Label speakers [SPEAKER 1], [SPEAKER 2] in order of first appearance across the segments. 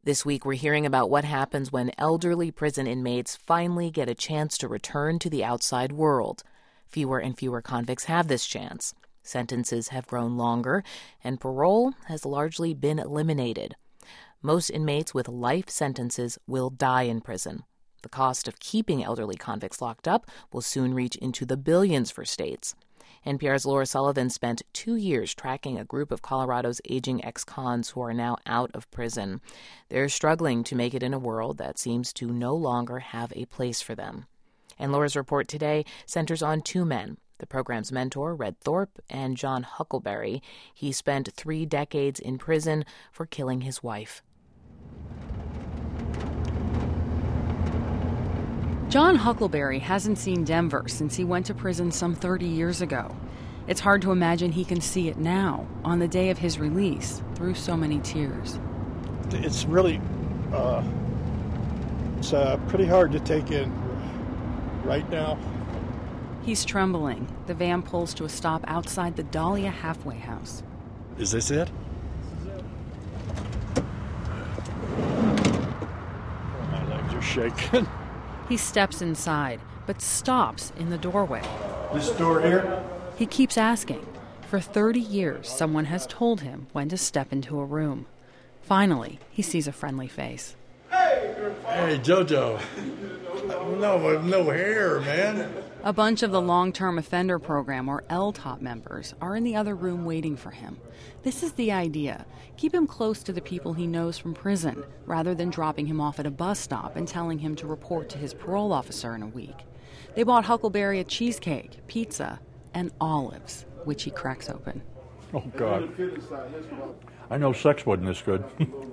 [SPEAKER 1] This week, we're hearing about what happens when elderly prison inmates finally get a chance to return to the outside world. Fewer and fewer convicts have this chance. Sentences have grown longer, and parole has largely been eliminated. Most inmates with life sentences will die in prison. The cost of keeping elderly convicts locked up will soon reach into the billions for states. NPR's Laura Sullivan spent 2 years tracking a group of Colorado's aging ex-cons who are now out of prison. They're struggling to make it in a world that seems to no longer have a place for them. And Laura's report today centers on two men, the program's mentor, Red Thorpe, and John Huckleberry. He spent 3 decades in prison for killing his wife.
[SPEAKER 2] John Huckleberry hasn't seen Denver since he went to prison some 30 years ago. It's hard to imagine he can see it now, on the day of his release, through so many tears.
[SPEAKER 3] It's really, it's pretty hard to take in right now.
[SPEAKER 2] He's trembling. The van pulls to a stop outside the Dahlia halfway house.
[SPEAKER 3] Is this it? My legs are shaking.
[SPEAKER 2] He steps inside, but stops in the doorway.
[SPEAKER 3] This door here?
[SPEAKER 2] He keeps asking. For 30 years, someone has told him when to step into a room. Finally, he sees a friendly face.
[SPEAKER 3] Hey, JoJo. No hair, man.
[SPEAKER 2] A bunch of the long-term offender program, or LTOP members, are in the other room waiting for him. This is the idea. Keep him close to the people he knows from prison, rather than dropping him off at a bus stop and telling him to report to his parole officer in a week. They bought Huckleberry a cheesecake, pizza, and olives, which he cracks open.
[SPEAKER 3] Oh, God. I know sex wasn't this good.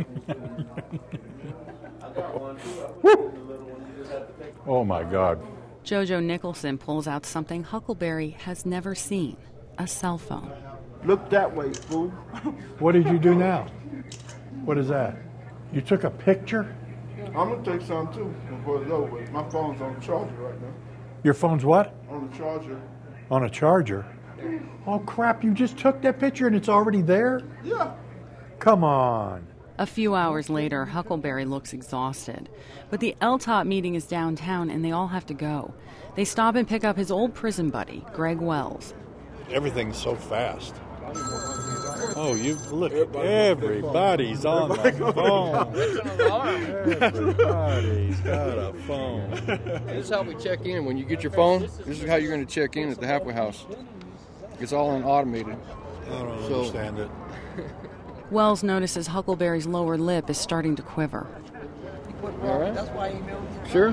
[SPEAKER 3] Oh, my God.
[SPEAKER 2] Jojo Nicholson pulls out something Huckleberry has never seen, a cell phone.
[SPEAKER 4] Look that way, fool.
[SPEAKER 3] What did you do now? What is that? You took a picture?
[SPEAKER 4] I'm going to take some, too, before it's over. My phone's on the charger right now.
[SPEAKER 3] Your phone's what?
[SPEAKER 4] On the charger.
[SPEAKER 3] On a charger? Oh, crap, you just took that picture and it's already there?
[SPEAKER 4] Yeah.
[SPEAKER 3] Come on.
[SPEAKER 2] A few hours later, Huckleberry looks exhausted. But the LTOP meeting is downtown and they all have to go. They stop and pick up his old prison buddy, Greg Wells.
[SPEAKER 3] Everything's so fast. Oh, you look, everybody's on the phone. Everybody's got a phone.
[SPEAKER 5] This is how we check in. When you get your phone, this is how you're going to check in at the halfway house. It's all automated.
[SPEAKER 3] I don't understand it.
[SPEAKER 2] Wells notices Huckleberry's lower lip is starting to quiver.
[SPEAKER 5] All right. Sure.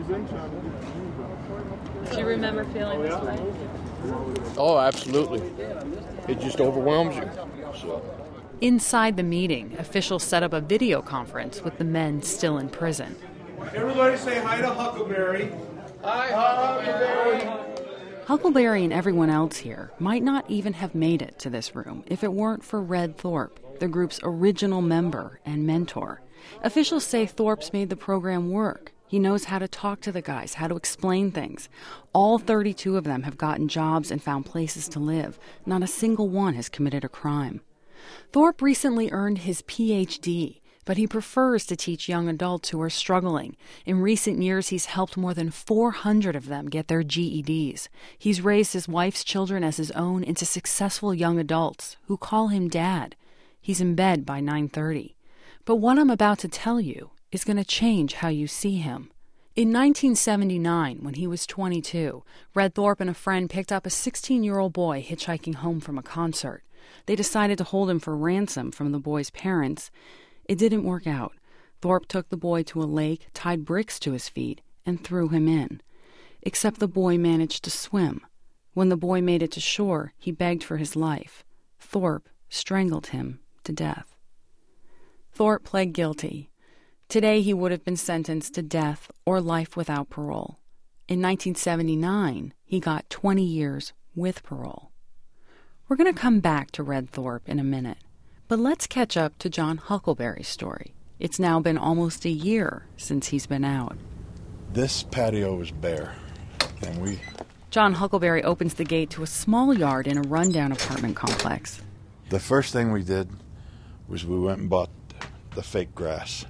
[SPEAKER 2] Do you remember feeling this way?
[SPEAKER 5] Oh, absolutely. It just overwhelms you. So.
[SPEAKER 2] Inside the meeting, officials set up a video conference with the men still in prison.
[SPEAKER 6] Everybody say hi to Huckleberry.
[SPEAKER 5] Hi, Huckleberry.
[SPEAKER 2] Huckleberry and everyone else here might not even have made it to this room if it weren't for Red Thorpe, the group's original member and mentor. Officials say Thorpe's made the program work. He knows how to talk to the guys, how to explain things. All 32 of them have gotten jobs and found places to live. Not a single one has committed a crime. Thorpe recently earned his Ph.D., but he prefers to teach young adults who are struggling. In recent years, he's helped more than 400 of them get their GEDs. He's raised his wife's children as his own into successful young adults who call him Dad. He's in bed by 9:30. But what I'm about to tell you is going to change how you see him. In 1979, when he was 22, Red Thorpe and a friend picked up a 16-year-old boy hitchhiking home from a concert. They decided to hold him for ransom from the boy's parents. It didn't work out. Thorpe took the boy to a lake, tied bricks to his feet, and threw him in. Except the boy managed to swim. When the boy made it to shore, he begged for his life. Thorpe strangled him to death. Thorpe pled guilty. Today he would have been sentenced to death or life without parole. In 1979, he got 20 years with parole. We're going to come back to Red Thorpe in a minute, but let's catch up to John Huckleberry's story. It's now been almost a year since he's been out.
[SPEAKER 3] This patio is bare, and
[SPEAKER 2] John Huckleberry opens the gate to a small yard in a rundown apartment complex.
[SPEAKER 3] The first thing we did was we went and bought the fake grass.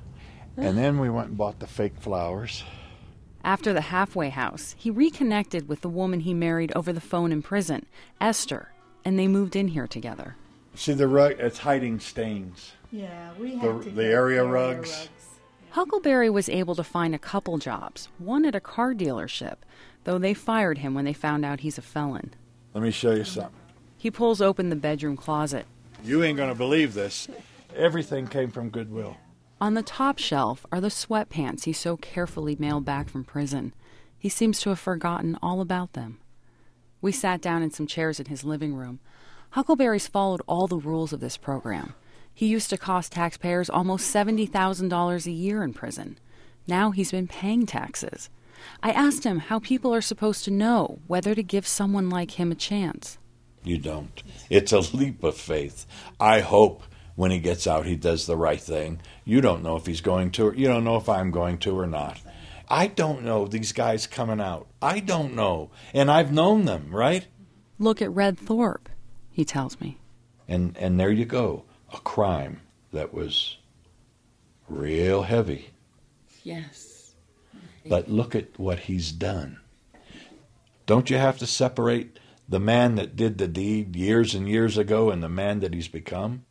[SPEAKER 7] And then we went and bought the fake flowers.
[SPEAKER 2] After the halfway house, he reconnected with the woman he married over the phone in prison, Esther, and they moved in here together.
[SPEAKER 7] See the rug? It's hiding stains.
[SPEAKER 8] Yeah, we have
[SPEAKER 7] the area rugs.
[SPEAKER 2] Huckleberry was able to find a couple jobs, one at a car dealership, though they fired him when they found out he's a felon.
[SPEAKER 7] Let me show you something.
[SPEAKER 2] He pulls open the bedroom closet.
[SPEAKER 7] You ain't going to believe this. Everything came from Goodwill.
[SPEAKER 2] On the top shelf are the sweatpants he so carefully mailed back from prison. He seems to have forgotten all about them. We sat down in some chairs in his living room. Huckleberry's followed all the rules of this program. He used to cost taxpayers almost $70,000 a year in prison. Now he's been paying taxes. I asked him how people are supposed to know whether to give someone like him a chance.
[SPEAKER 7] You don't. It's a leap of faith. I hope when he gets out he does the right thing. You don't know if he's going to, or you don't know if I'm going to or not. I don't know these guys coming out. I don't know. And I've known them, right?
[SPEAKER 2] Look at Red Thorpe, he tells me.
[SPEAKER 7] And there you go. A crime that was real heavy.
[SPEAKER 2] Yes.
[SPEAKER 7] But look at what he's done. Don't you have to separate the man that did the deed years and years ago and the man that he's become?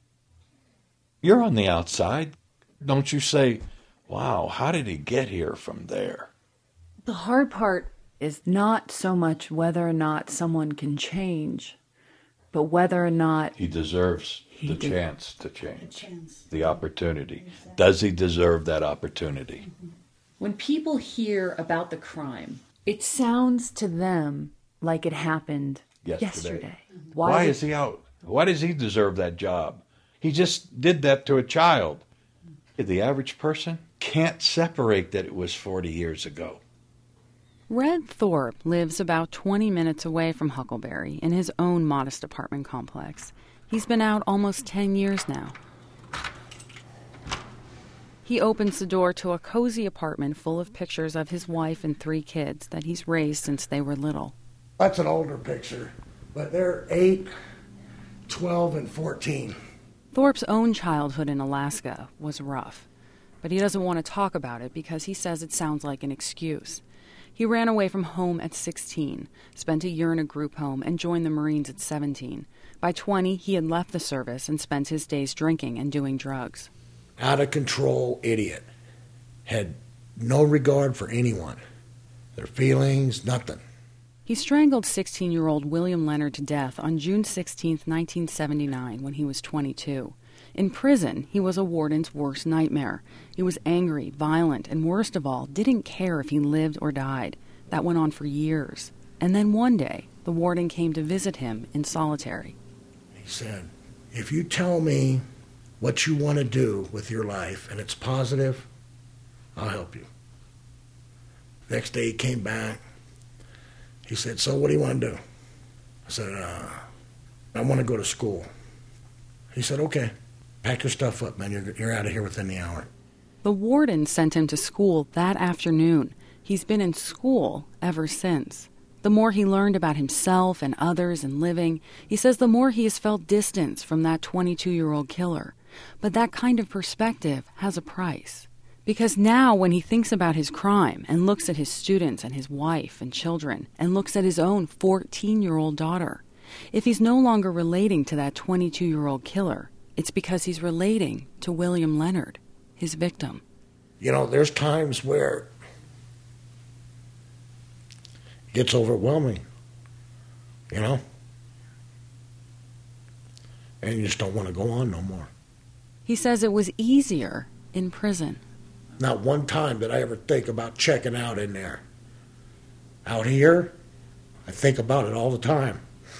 [SPEAKER 7] You're on the outside. Don't you say, wow, how did he get here from there?
[SPEAKER 9] The hard part is not so much whether or not someone can change, but whether or not
[SPEAKER 7] he deserves the chance to change, the opportunity. Does he deserve that opportunity?
[SPEAKER 9] When people hear about the crime, it sounds to them like it happened yesterday.
[SPEAKER 7] Why is he out? Why does he deserve that job? He just did that to a child. The average person can't separate that it was 40 years ago.
[SPEAKER 2] Red Thorpe lives about 20 minutes away from Huckleberry in his own modest apartment complex. He's been out almost 10 years now. He opens the door to a cozy apartment full of pictures of his wife and 3 kids that he's raised since they were little.
[SPEAKER 10] That's an older picture, but they're 8, 12, and 14.
[SPEAKER 2] Thorpe's own childhood in Alaska was rough, but he doesn't want to talk about it because he says it sounds like an excuse. He ran away from home at 16, spent a year in a group home, and joined the Marines at 17. By 20, he had left the service and spent his days drinking and doing drugs.
[SPEAKER 10] Out of control idiot. Had no regard for anyone. Their feelings, nothing.
[SPEAKER 2] He strangled 16-year-old William Leonard to death on June 16, 1979, when he was 22. In prison, he was a warden's worst nightmare. He was angry, violent, and worst of all, didn't care if he lived or died. That went on for years. And then one day, the warden came to visit him in solitary.
[SPEAKER 10] He said, if you tell me what you want to do with your life and it's positive, I'll help you. Next day he came back. He said, so what do you want to do? I said, I want to go to school. He said, okay, pack your stuff up, man. You're out of here within the hour.
[SPEAKER 2] The warden sent him to school that afternoon. He's been in school ever since. The more he learned about himself and others and living, he says the more he has felt distance from that 22-year-old killer. But that kind of perspective has a price. Because now when he thinks about his crime and looks at his students and his wife and children and looks at his own 14-year-old daughter, if he's no longer relating to that 22-year-old killer, it's because he's relating to William Leonard, his victim.
[SPEAKER 10] You know, there's times where it gets overwhelming, you know? And you just don't want to go on no more.
[SPEAKER 2] He says it was easier in prison.
[SPEAKER 10] Not one time did I ever think about checking out in there. Out here, I think about it all the time.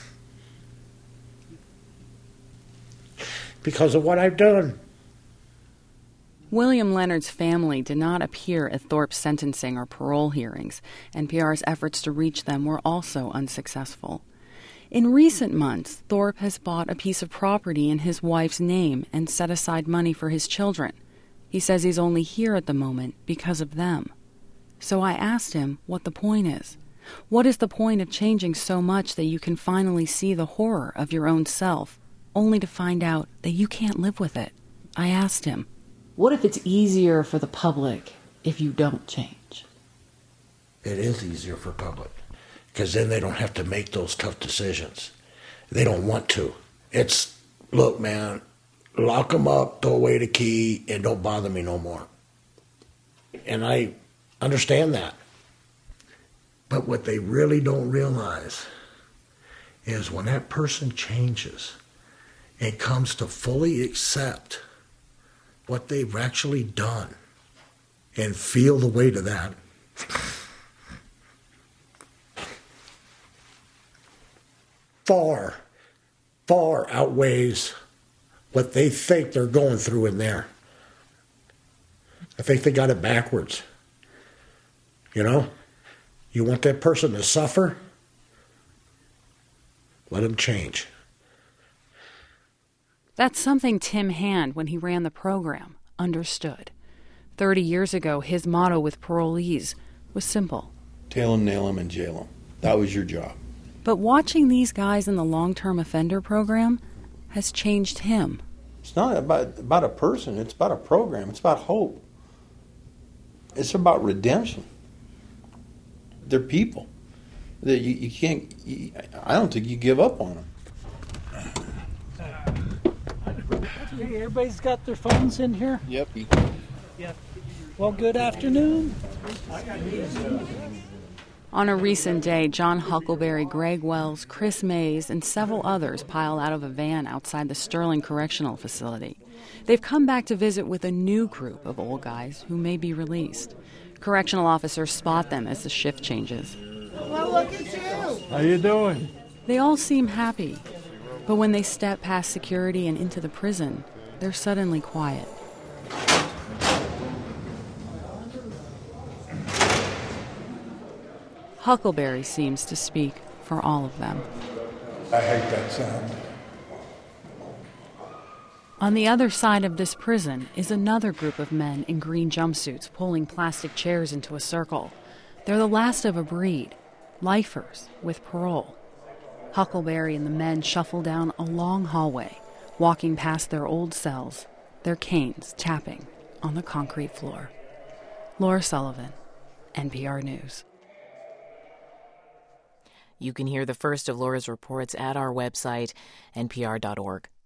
[SPEAKER 10] Because of what I've done.
[SPEAKER 2] William Leonard's family did not appear at Thorpe's sentencing or parole hearings. NPR's efforts to reach them were also unsuccessful. In recent months, Thorpe has bought a piece of property in his wife's name and set aside money for his children. He says he's only here at the moment because of them. So I asked him what the point is. What is the point of changing so much that you can finally see the horror of your own self, only to find out that you can't live with it? I asked him. What if it's easier for the public if you don't change?
[SPEAKER 10] It is easier for public, because then they don't have to make those tough decisions. They don't want to. It's, look, man, lock them up, throw away the key, and don't bother me no more. And I understand that. But what they really don't realize is when that person changes and comes to fully accept what they've actually done and feel the weight of that, far, far outweighs what they think they're going through in there. I think they got it backwards. You know? You want that person to suffer? Let them change.
[SPEAKER 2] That's something Tim Hand, when he ran the program, understood. 30 years ago, his motto with parolees was simple.
[SPEAKER 7] Tail 'em, nail 'em, and jail 'em. That was your job.
[SPEAKER 2] But watching these guys in the long-term offender program has changed him.
[SPEAKER 7] It's not about a person. It's about a program. It's about hope. It's about redemption. They're people. You can't. I don't think you give up on them.
[SPEAKER 8] Hey, everybody's got their phones in here?
[SPEAKER 5] Yep.
[SPEAKER 8] Yep. Well, good afternoon.
[SPEAKER 2] On a recent day, John Huckleberry, Greg Wells, Chris Mays, and several others piled out of a van outside the Sterling Correctional Facility. They've come back to visit with a new group of old guys who may be released. Correctional officers spot them as the shift changes.
[SPEAKER 6] Well, look at you.
[SPEAKER 3] How you doing?
[SPEAKER 2] They all seem happy, but when they step past security and into the prison, they're suddenly quiet. Huckleberry seems to speak for all of them.
[SPEAKER 3] I hate that sound.
[SPEAKER 2] On the other side of this prison is another group of men in green jumpsuits pulling plastic chairs into a circle. They're the last of a breed, lifers with parole. Huckleberry and the men shuffle down a long hallway, walking past their old cells, their canes tapping on the concrete floor. Laura Sullivan, NPR News.
[SPEAKER 1] You can hear the first of Laura's reports at our website, npr.org.